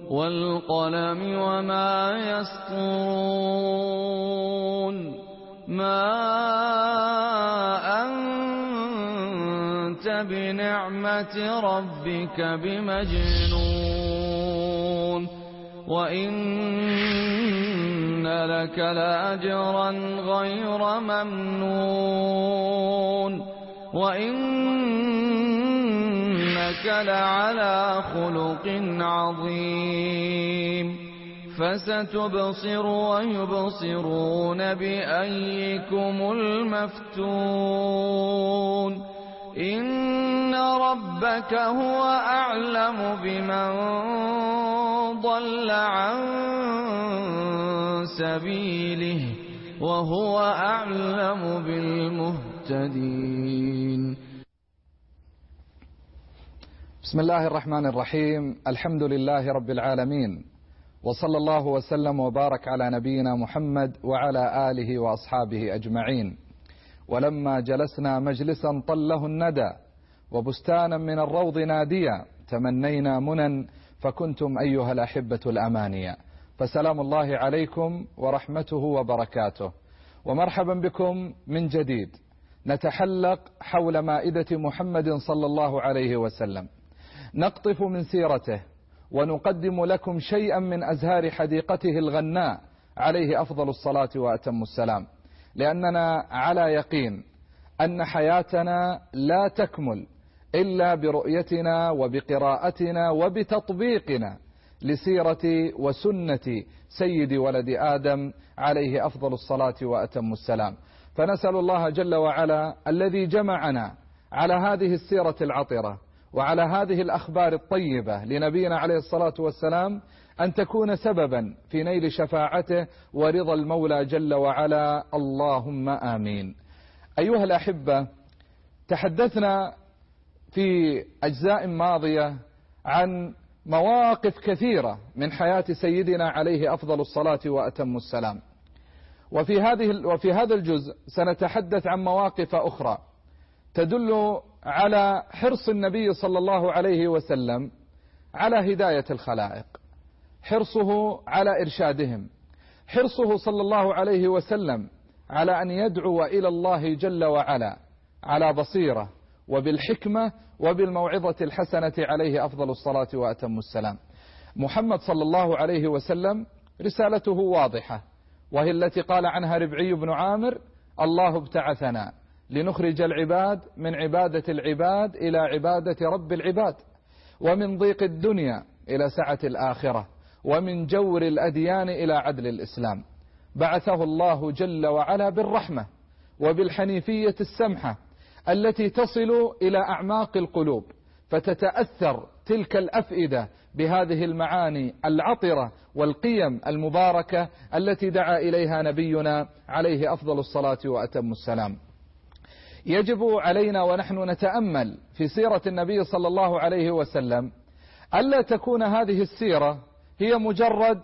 والقلم وما يسطرون ما أنت بنعمة ربك بمجنون وإن لك لأجرا غير ممنون وإنك لعلى خلق عظيم فستبصر ويبصرون بأيكم المفتون إن ربك هو أعلم بمن ضل عن سبيله وهو أعلم بالمهتدين. بسم الله الرحمن الرحيم. الحمد لله رب العالمين، وصلى الله وسلم وبارك على نبينا محمد وعلى آله وأصحابه أجمعين. ولما جلسنا مجلسا طله الندى وبستانا من الروض ناديا تمنينا منى فكنتم أيها الأحبة الأمانية. فسلام الله عليكم ورحمته وبركاته، ومرحبا بكم من جديد نتحلق حول مائدة محمد صلى الله عليه وسلم، نقطف من سيرته ونقدم لكم شيئا من أزهار حديقته الغناء عليه أفضل الصلاة وأتم السلام، لأننا على يقين أن حياتنا لا تكمل إلا برؤيتنا وبقراءتنا وبتطبيقنا لسيرة وسنة سيد ولد آدم عليه أفضل الصلاة وأتم السلام. فنسأل الله جل وعلا الذي جمعنا على هذه السيرة العطرة وعلى هذه الأخبار الطيبة لنبينا عليه الصلاة والسلام أن تكون سببا في نيل شفاعته ورضا المولى جل وعلا، اللهم آمين. أيها الأحبة، تحدثنا في أجزاء ماضية عن مواقف كثيرة من حياة سيدنا عليه أفضل الصلاة وأتم السلام، وفي هذا الجزء سنتحدث عن مواقف أخرى تدل على حرص النبي صلى الله عليه وسلم على هداية الخلائق، حرصه على إرشادهم، حرصه صلى الله عليه وسلم على أن يدعو إلى الله جل وعلا على بصيرة وبالحكمة وبالموعظة الحسنة عليه أفضل الصلاة وأتم السلام. محمد صلى الله عليه وسلم رسالته واضحة، وهي التي قال عنها ربعي بن عامر: الله ابتعثنا لنخرج العباد من عبادة العباد إلى عبادة رب العباد، ومن ضيق الدنيا إلى سعة الآخرة، ومن جور الأديان إلى عدل الإسلام. بعثه الله جل وعلا بالرحمة وبالحنيفية السمحة التي تصل إلى أعماق القلوب، فتتأثر تلك الأفئدة بهذه المعاني العطرة والقيم المباركة التي دعا إليها نبينا عليه أفضل الصلاة وأتم السلام. يجب علينا ونحن نتأمل في سيرة النبي صلى الله عليه وسلم ألا تكون هذه السيرة هي مجرد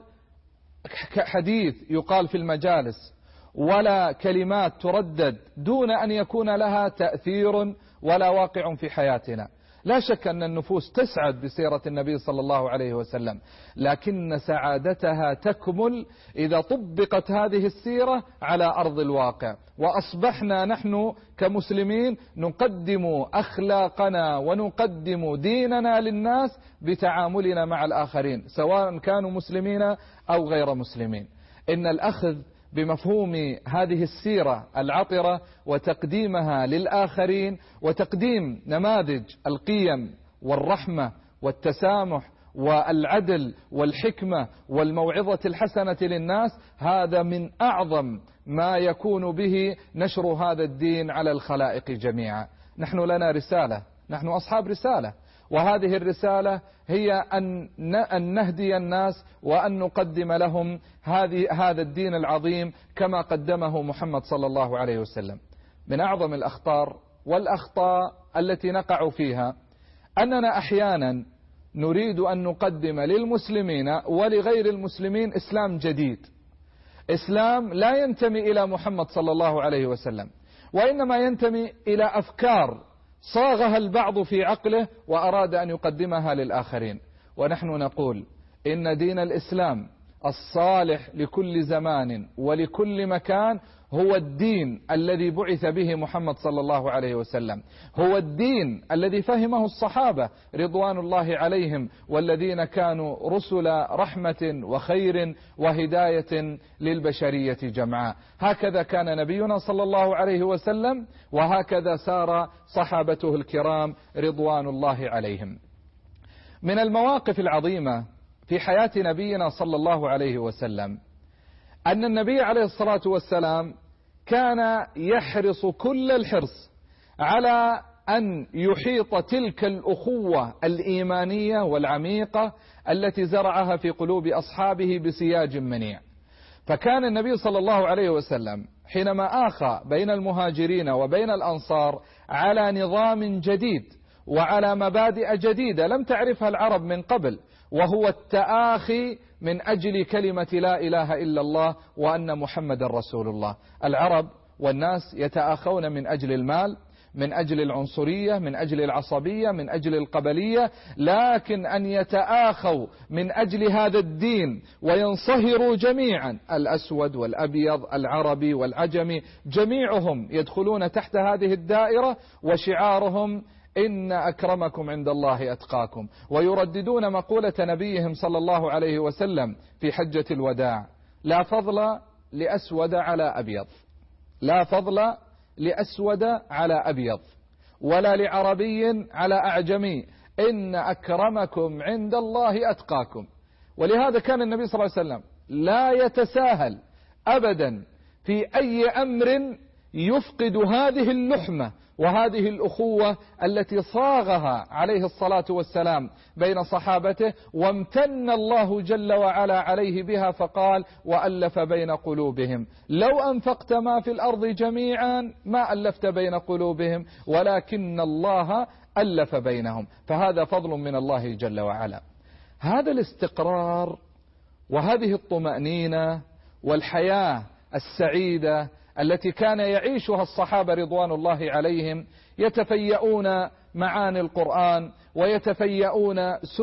حديث يقال في المجالس ولا كلمات تردد دون أن يكون لها تأثير ولا واقع في حياتنا. لا شك أن النفوس تسعد بسيرة النبي صلى الله عليه وسلم، لكن سعادتها تكمل إذا طبقت هذه السيرة على أرض الواقع، وأصبحنا نحن كمسلمين نقدم أخلاقنا ونقدم ديننا للناس بتعاملنا مع الآخرين سواء كانوا مسلمين أو غير مسلمين. إن الأخذ بمفهوم هذه السيرة العطرة وتقديمها للآخرين وتقديم نماذج القيم والرحمة والتسامح والعدل والحكمة والموعظة الحسنة للناس، هذا من أعظم ما يكون به نشر هذا الدين على الخلائق جميعا. نحن لنا رسالة، نحن أصحاب رسالة، وهذه الرسالة هي أن نهدي الناس وأن نقدم لهم هذا الدين العظيم كما قدمه محمد صلى الله عليه وسلم. من أعظم الأخطار والأخطاء التي نقع فيها أننا أحيانا نريد أن نقدم للمسلمين ولغير المسلمين إسلام جديد، إسلام لا ينتمي إلى محمد صلى الله عليه وسلم، وإنما ينتمي إلى أفكار صاغها البعض في عقله وأراد أن يقدمها للآخرين. ونحن نقول إن دين الإسلام الصالح لكل زمان ولكل مكان هو الدين الذي بعث به محمد صلى الله عليه وسلم، هو الدين الذي فهمه الصحابة رضوان الله عليهم، والذين كانوا رسل رحمة وخير وهداية للبشرية جمعاء. هكذا كان نبينا صلى الله عليه وسلم، وهكذا سار صحابته الكرام رضوان الله عليهم. من المواقف العظيمة في حياة نبينا صلى الله عليه وسلم أن النبي عليه الصلاة والسلام كان يحرص كل الحرص على أن يحيط تلك الأخوة الإيمانية والعميقة التي زرعها في قلوب أصحابه بسياج منيع. فكان النبي صلى الله عليه وسلم حينما آخى بين المهاجرين وبين الأنصار على نظام جديد وعلى مبادئ جديدة لم تعرفها العرب من قبل، وهو التآخي من أجل كلمة لا إله إلا الله وأن محمد رسول الله. العرب والناس يتآخون من أجل المال، من أجل العنصرية، من أجل العصبية، من أجل القبلية، لكن أن يتآخوا من أجل هذا الدين وينصهروا جميعا، الأسود والأبيض، العربي والعجمي، جميعهم يدخلون تحت هذه الدائرة، وشعارهم إن أكرمكم عند الله أتقاكم، ويرددون مقولة نبيهم صلى الله عليه وسلم في حجة الوداع: لا فضل لأسود على أبيض، لا فضل لأسود على أبيض، ولا لعربي على أعجمي، إن أكرمكم عند الله أتقاكم. ولهذا كان النبي صلى الله عليه وسلم لا يتساهل أبدا في أي أمر يفقد هذه اللحمة وهذه الأخوة التي صاغها عليه الصلاة والسلام بين صحابته، وامتن الله جل وعلا عليه بها فقال: وألف بين قلوبهم، لو أنفقت ما في الأرض جميعا ما ألفت بين قلوبهم ولكن الله ألف بينهم. فهذا فضل من الله جل وعلا. هذا الاستقرار وهذه الطمأنينة والحياة السعيدة التي كان يعيشها الصحابة رضوان الله عليهم، يتفيئون معاني القرآن ويتفيئون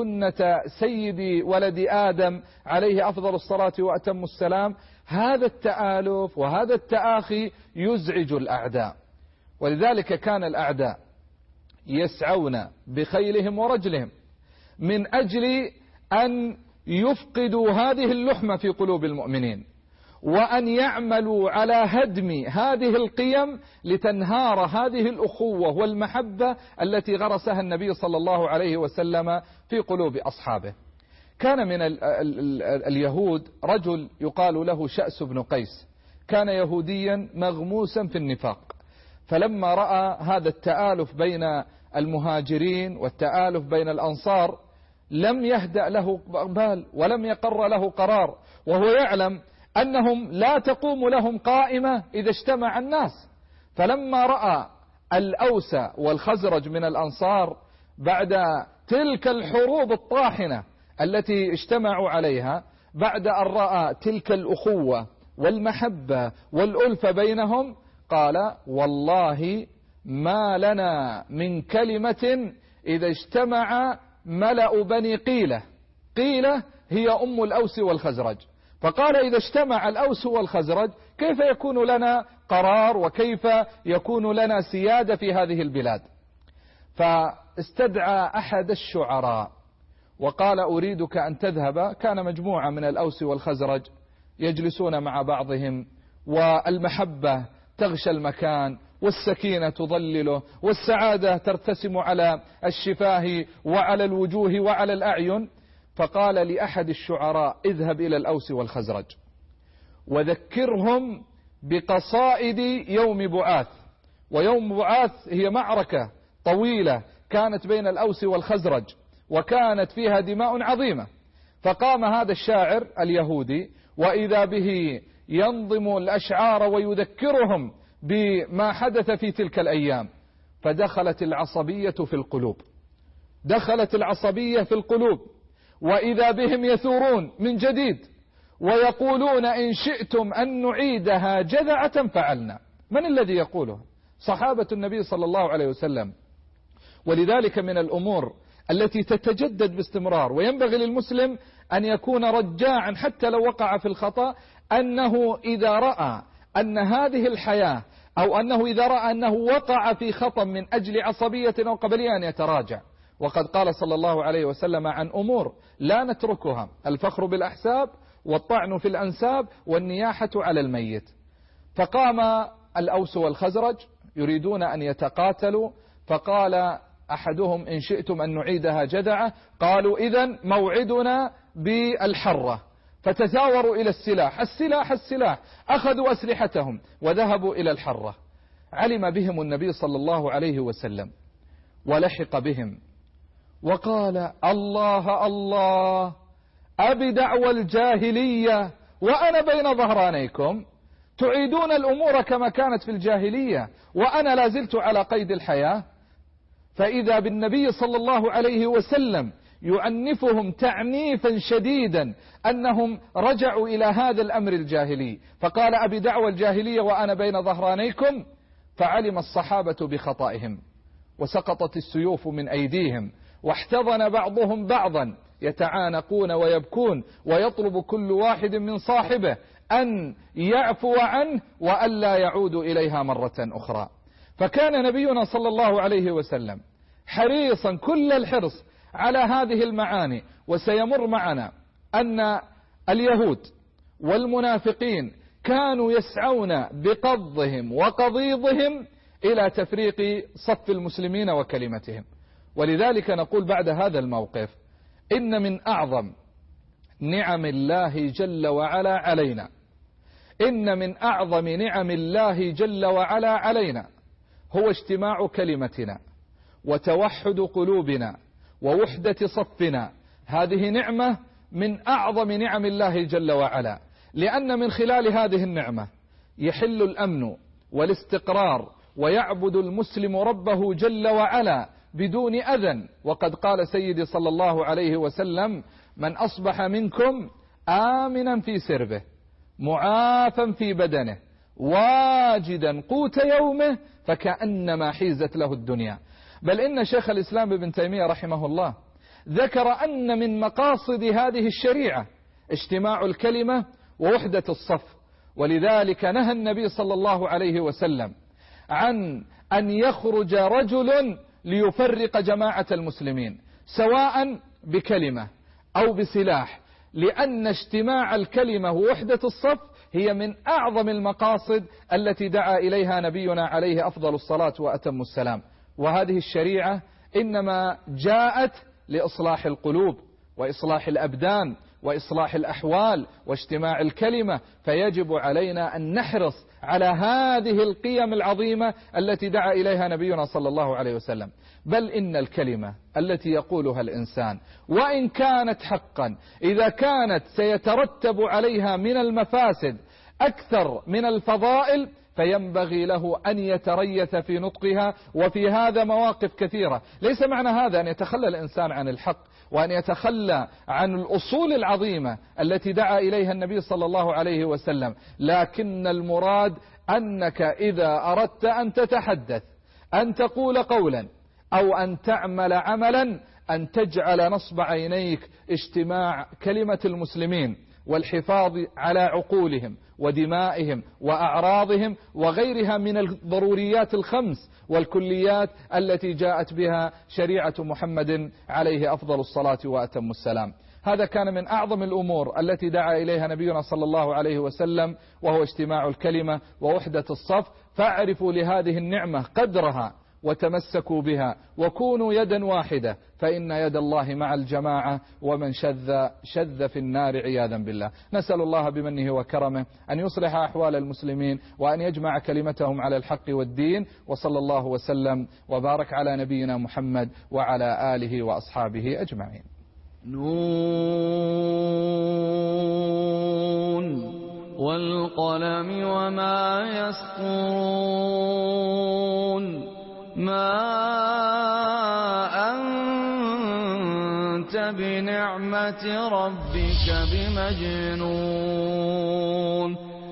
سنة سيد ولد آدم عليه أفضل الصلاة وأتم السلام. هذا التآلف وهذا التآخي يزعج الأعداء، ولذلك كان الأعداء يسعون بخيلهم ورجلهم من أجل أن يفقدوا هذه اللحمة في قلوب المؤمنين، وأن يعملوا على هدم هذه القيم لتنهار هذه الأخوة والمحبة التي غرسها النبي صلى الله عليه وسلم في قلوب أصحابه. كان من اليهود رجل يقال له شأس بن قيس، كان يهوديا مغموسا في النفاق، فلما رأى هذا التآلف بين المهاجرين والتآلف بين الأنصار لم يهدأ له بال ولم يقر له قرار، وهو يعلم أنهم لا تقوم لهم قائمة إذا اجتمع الناس. فلما رأى الأوس والخزرج من الأنصار بعد تلك الحروب الطاحنة التي اجتمعوا عليها، بعد أن رأى تلك الأخوة والمحبة والألفة بينهم، قال: والله ما لنا من كلمة إذا اجتمع ملأ بني قيلة. قيلة هي أم الأوس والخزرج، فقال: إذا اجتمع الأوس والخزرج كيف يكون لنا قرار وكيف يكون لنا سيادة في هذه البلاد؟ فاستدعى أحد الشعراء وقال: أريدك أن تذهب. كان مجموعة من الأوس والخزرج يجلسون مع بعضهم، والمحبة تغشى المكان، والسكينة تظلله، والسعادة ترتسم على الشفاه وعلى الوجوه وعلى الأعين. فقال لأحد الشعراء: اذهب إلى الأوس والخزرج وذكرهم بقصائد يوم بعاث. ويوم بعاث هي معركة طويلة كانت بين الأوس والخزرج، وكانت فيها دماء عظيمة. فقام هذا الشاعر اليهودي وإذا به ينظم الأشعار ويذكرهم بما حدث في تلك الأيام، فدخلت العصبية في القلوب، دخلت العصبية في القلوب، وإذا بهم يثورون من جديد ويقولون: إن شئتم أن نعيدها جذعة فعلنا. من الذي يقوله؟ صحابة النبي صلى الله عليه وسلم. ولذلك من الأمور التي تتجدد باستمرار وينبغي للمسلم أن يكون رجاعا حتى لو وقع في الخطأ، أنه إذا رأى أن هذه الحياة، أو أنه إذا رأى أنه وقع في خطأ من أجل عصبية أو قبلية أن يتراجع. وقد قال صلى الله عليه وسلم عن أمور لا نتركها: الفخر بالأحساب، والطعن في الأنساب، والنياحة على الميت. فقام الأوس والخزرج يريدون أن يتقاتلوا، فقال أحدهم: إن شئتم أن نعيدها جدعة. قالوا: إذن موعدنا بالحرة. فتثاوروا إلى السلاح، السلاح السلاح، أخذوا أسلحتهم وذهبوا إلى الحرة. علم بهم النبي صلى الله عليه وسلم ولحق بهم وقال: الله الله، أبدعوى الجاهلية وأنا بين ظهرانيكم، تعيدون الأمور كما كانت في الجاهلية وأنا لازلت على قيد الحياة. فإذا بالنبي صلى الله عليه وسلم يعنفهم تعنيفا شديدا أنهم رجعوا إلى هذا الأمر الجاهلي، فقال: أبدعوى الجاهلية وأنا بين ظهرانيكم. فعلم الصحابة بخطئهم وسقطت السيوف من أيديهم، واحتضن بعضهم بعضا يتعانقون ويبكون، ويطلب كل واحد من صاحبه أن يعفو عنه وألا يعود إليها مرة أخرى. فكان نبينا صلى الله عليه وسلم حريصا كل الحرص على هذه المعاني. وسيمر معنا أن اليهود والمنافقين كانوا يسعون بقضهم وقضيضهم إلى تفريق صف المسلمين وكلمتهم. ولذلك نقول بعد هذا الموقف: إن من أعظم نعم الله جل وعلا علينا، إن من أعظم نعم الله جل وعلا علينا هو اجتماع كلمتنا وتوحد قلوبنا ووحدة صفنا. هذه نعمة من أعظم نعم الله جل وعلا، لأن من خلال هذه النعمة يحل الأمن والاستقرار، ويعبد المسلم ربه جل وعلا بدون أذى. وقد قال سيدي صلى الله عليه وسلم: من أصبح منكم آمنا في سربه معافا في بدنه واجدا قوت يومه فكأنما حيزت له الدنيا. بل إن شيخ الإسلام ابن تيمية رحمه الله ذكر أن من مقاصد هذه الشريعة اجتماع الكلمة ووحدة الصف. ولذلك نهى النبي صلى الله عليه وسلم عن أن يخرج رجل ليفرق جماعة المسلمين سواء بكلمة أو بسلاح، لأن اجتماع الكلمة ووحدة الصف هي من أعظم المقاصد التي دعا إليها نبينا عليه أفضل الصلاة وأتم السلام. وهذه الشريعة إنما جاءت لإصلاح القلوب وإصلاح الأبدان وإصلاح الأحوال واجتماع الكلمة، فيجب علينا أن نحرص على هذه القيم العظيمة التي دعا إليها نبينا صلى الله عليه وسلم. بل إن الكلمة التي يقولها الإنسان وإن كانت حقا، إذا كانت سيترتب عليها من المفاسد أكثر من الفضائل، فينبغي له أن يتريث في نطقها. وفي هذا مواقف كثيرة. ليس معنى هذا أن يتخلى الإنسان عن الحق وأن يتخلى عن الأصول العظيمة التي دعا إليها النبي صلى الله عليه وسلم، لكن المراد أنك إذا أردت أن تتحدث، أن تقول قولا أو أن تعمل عملا، أن تجعل نصب عينيك اجتماع كلمة المسلمين والحفاظ على عقولهم ودمائهم وأعراضهم وغيرها من الضروريات الخمس والكليات التي جاءت بها شريعة محمد عليه أفضل الصلاة وأتم السلام. هذا كان من أعظم الأمور التي دعا إليها نبينا صلى الله عليه وسلم، وهو اجتماع الكلمة ووحدة الصف. فاعرفوا لهذه النعمة قدرها وتمسكوا بها، وكونوا يدا واحدة، فإن يد الله مع الجماعة، ومن شذ في النار عياذا بالله. نسأل الله بمنه وكرمه أن يصلح أحوال المسلمين وأن يجمع كلمتهم على الحق والدين. وصلى الله وسلم وبارك على نبينا محمد وعلى آله وأصحابه أجمعين. نون والقلم وما يسطرون. ما أنت بنعمة ربك بمجنون،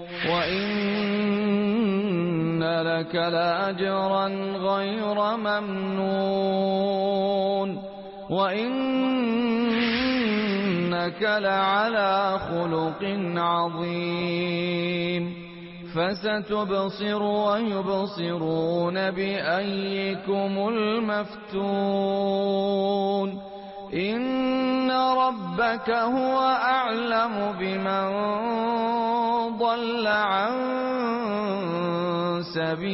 وإن لك لأجرا غير ممنون، وإنك وإنك لعلى خلق عظيم فستبصر ويبصرون بأيكم المفتون إن ربك هو أعلم بمن ضل عن سبيله